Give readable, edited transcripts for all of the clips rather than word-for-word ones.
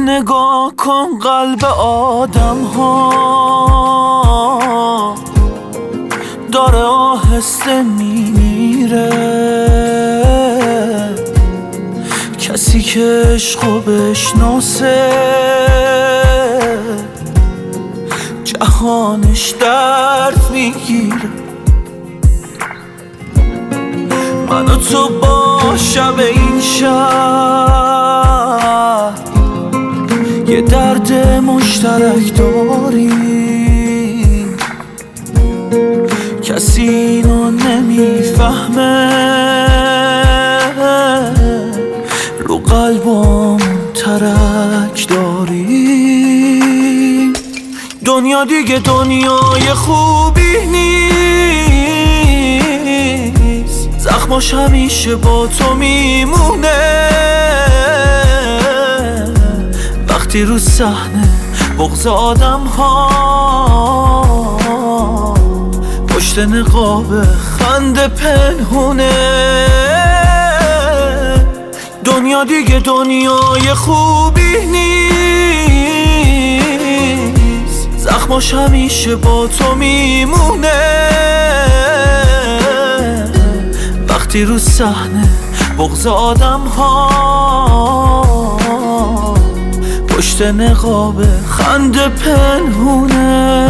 نگاه کن قلب آدم ها داره آهسته میمیره. کسی که عشقو بشناسه جهانش درد میگیره. من و تو با شب این شهر یه درد مشترک داریم، کسی اینو نمیفهمه. رو قلبم ترک داریم. دنیا دیگه دنیای خوبی نیست، زخماش همیشه با تو میمونه. وقتی رو صحنه بغض آدم ها پشت نقاب خنده پنهونه. دنیا دیگه دنیای خوبی نیست، زخماش همیشه با تو میمونه. وقتی رو صحنه بغض آدم ها پشت نقاب خنده پنهونه.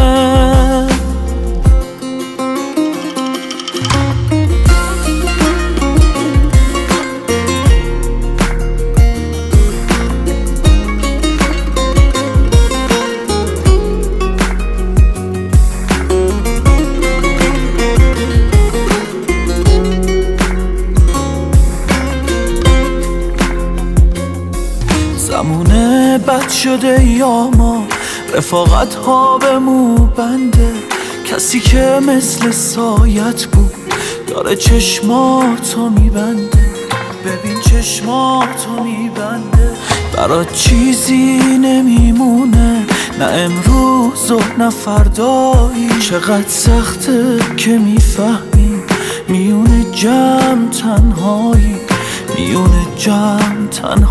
زمونه بد شده یا ما رفاقت ها به مو بنده. کسی که مثل سایت بود داره چشماتو میبنده. ببین چشماتو میبنده، برات چیزی نمیمونه، نه امروز و نه فردایی. چقدر سخته که میفهمی میونه جمع تنهایی، میونه جمع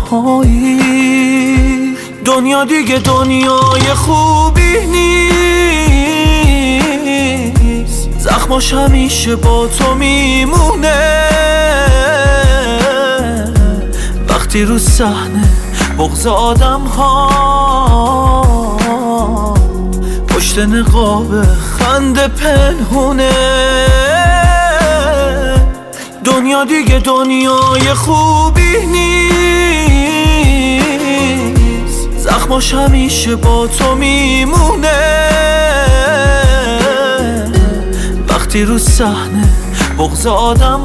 تنهایی. دنیا دیگه دنیای خوبی نیست، زخماش همیشه با تو میمونه. وقتی رو صحنه بغض آدم ها پشت نقاب خنده پنهونه. دنیا دیگه دنیای خوبی نیست، زخماش همیشه با تو میمونه. وقتی رو صحنه بغض آدم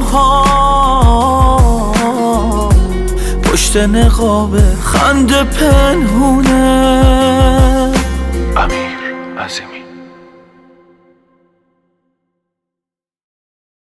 ها پشت نقاب خنده پنهونه. امیر عظیمی.